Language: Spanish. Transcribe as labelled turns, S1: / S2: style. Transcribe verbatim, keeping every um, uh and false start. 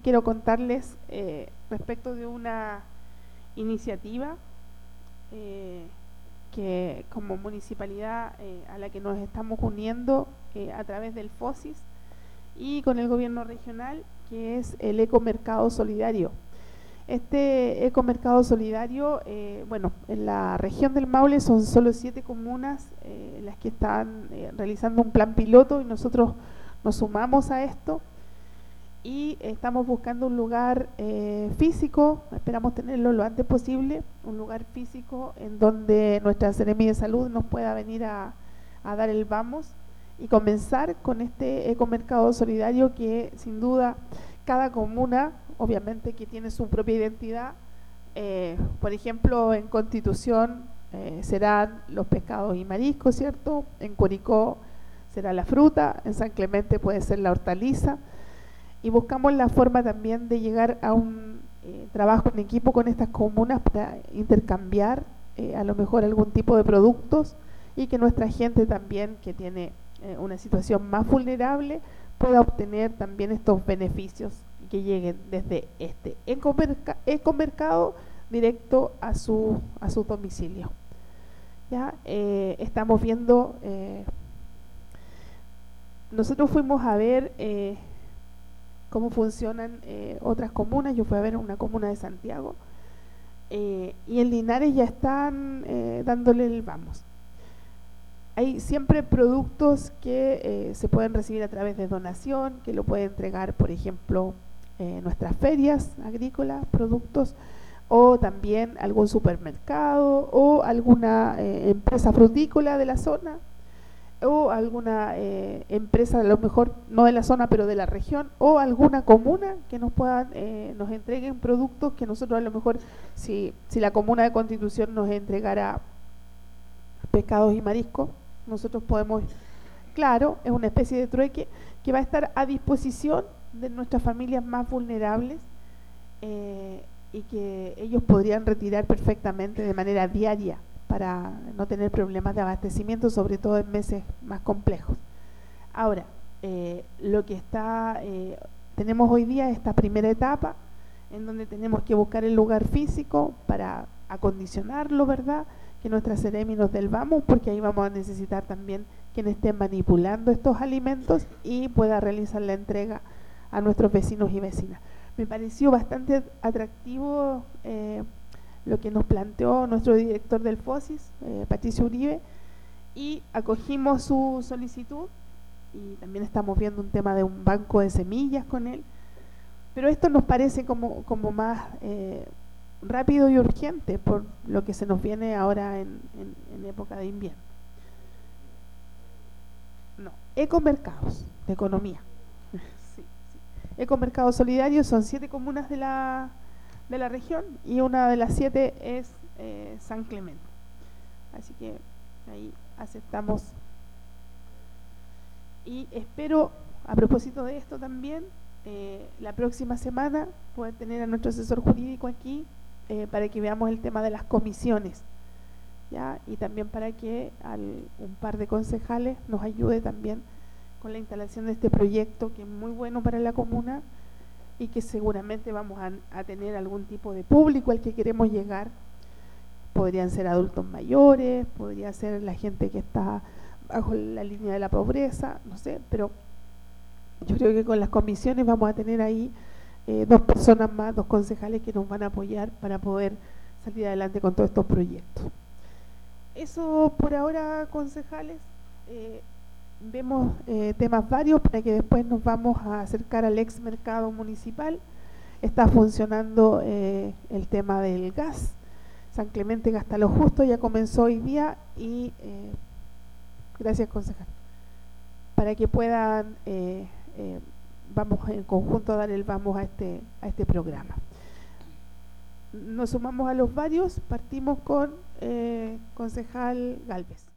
S1: quiero contarles eh, respecto de una iniciativa eh, que como municipalidad eh, a la que nos estamos uniendo eh, a través del FOSIS y con el gobierno regional, que es el Ecomercado Solidario. Este Ecomercado Solidario, eh, bueno, en la región del Maule son solo siete comunas eh, las que están eh, realizando un plan piloto, y nosotros nos sumamos a esto y estamos buscando un lugar eh, físico, esperamos tenerlo lo antes posible, un lugar físico en donde nuestra Seremi de Salud nos pueda venir a, a dar el vamos y comenzar con este Ecomercado Solidario, que sin duda cada comuna, obviamente que tiene su propia identidad. Eh, por ejemplo, en Constitución eh, serán los pescados y mariscos, ¿cierto? En Curicó será la fruta, en San Clemente puede ser la hortaliza, y buscamos la forma también de llegar a un eh, trabajo en equipo con estas comunas para intercambiar eh, a lo mejor algún tipo de productos, y que nuestra gente también, que tiene eh, una situación más vulnerable, pueda obtener también estos beneficios que lleguen desde este ecomerca ecomercado directo a su a su domicilio. Ya eh, estamos viendo, eh, nosotros fuimos a ver eh, cómo funcionan eh, otras comunas. Yo fui a ver una comuna de Santiago eh, y en Linares ya están eh, dándole el vamos. Hay siempre productos que eh, se pueden recibir a través de donación, que lo puede entregar, por ejemplo, eh, nuestras ferias agrícolas, productos, o también algún supermercado, o alguna eh, empresa frutícola de la zona, o alguna eh, empresa, a lo mejor no de la zona, pero de la región, o alguna comuna que nos puedan, eh, nos entreguen productos que nosotros a lo mejor, si, si la comuna de Constitución nos entregara pescados y mariscos, nosotros podemos, claro, es una especie de trueque que va a estar a disposición de nuestras familias más vulnerables eh, y que ellos podrían retirar perfectamente de manera diaria para no tener problemas de abastecimiento, sobre todo en meses más complejos. Ahora, eh, lo que está, eh, tenemos hoy día esta primera etapa en donde tenemos que buscar el lugar físico para acondicionarlo, ¿verdad?, que nuestra Seremi nos dé el vamos, porque ahí vamos a necesitar también quien esté manipulando estos alimentos y pueda realizar la entrega a nuestros vecinos y vecinas. Me pareció bastante atractivo eh, lo que nos planteó nuestro director del FOSIS, eh, Patricio Uribe, y acogimos su solicitud, y también estamos viendo un tema de un banco de semillas con él, pero esto nos parece como, como más eh, rápido y urgente por lo que se nos viene ahora en, en, en época de invierno. No, ecomercados de economía. Sí, sí. Ecomercados solidarios son siete comunas de la, de la región, y una de las siete es eh, San Clemente. Así que ahí aceptamos. Y espero, a propósito de esto también, eh, la próxima semana poder tener a nuestro asesor jurídico aquí, Eh, para que veamos el tema de las comisiones, ¿ya? Y también para que al, un par de concejales nos ayude también con la instalación de este proyecto, que es muy bueno para la comuna y que seguramente vamos a, a tener algún tipo de público al que queremos llegar. Podrían ser adultos mayores, podría ser la gente que está bajo la línea de la pobreza, no sé, pero yo creo que con las comisiones vamos a tener ahí Eh, dos personas más, dos concejales que nos van a apoyar para poder salir adelante con todos estos proyectos. Eso por ahora, concejales. Eh, vemos eh, temas varios para que después nos vamos a acercar al ex mercado municipal. Está funcionando eh, el tema del gas. San Clemente Gasta lo Justo ya comenzó hoy día, y eh, gracias, concejal, para que puedan eh, eh, vamos en conjunto a dar el vamos a este a este programa. Nos sumamos a los varios, partimos con eh, concejal Gálvez.